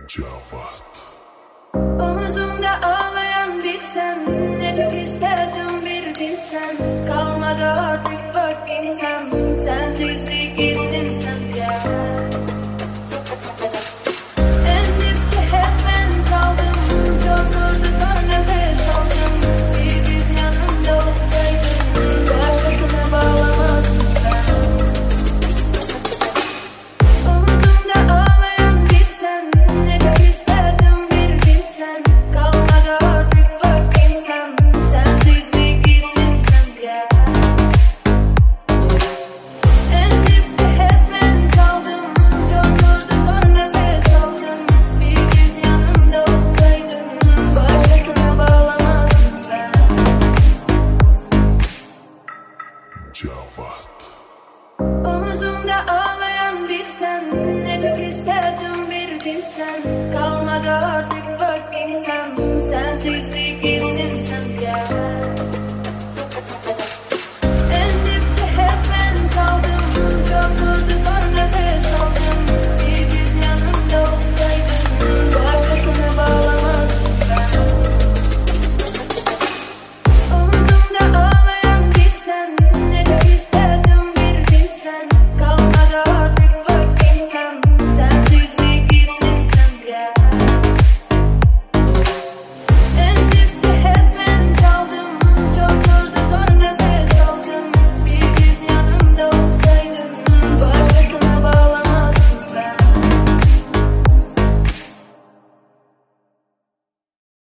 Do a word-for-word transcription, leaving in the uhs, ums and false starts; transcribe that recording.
Cavat. Omuzumda ağlayan bir sen, ne çok isterdim bir bilsen. Kalmadı artık bak giysem, sensizlik gitsin sen ya. En dipte hep ben kaldım, çok zordu son nefes aldım. Bir gün yanımda olsaydın, başkasına bağlamazdım ben. Omuzumda ağlayan bir sen, ne çok isterdim bir bilsen. Kalmadı artık bak giysem, sensizlik gitsin sen ya. En dipte hep ben kaldım, çok zordu son nefes aldım. Bir gün yanımda olsaydın, başkasına bağlamazdım ben. Cavat. Omuzumda ağlayan bir sen, ne çok isterdim bir bilsen. Kalmadı artık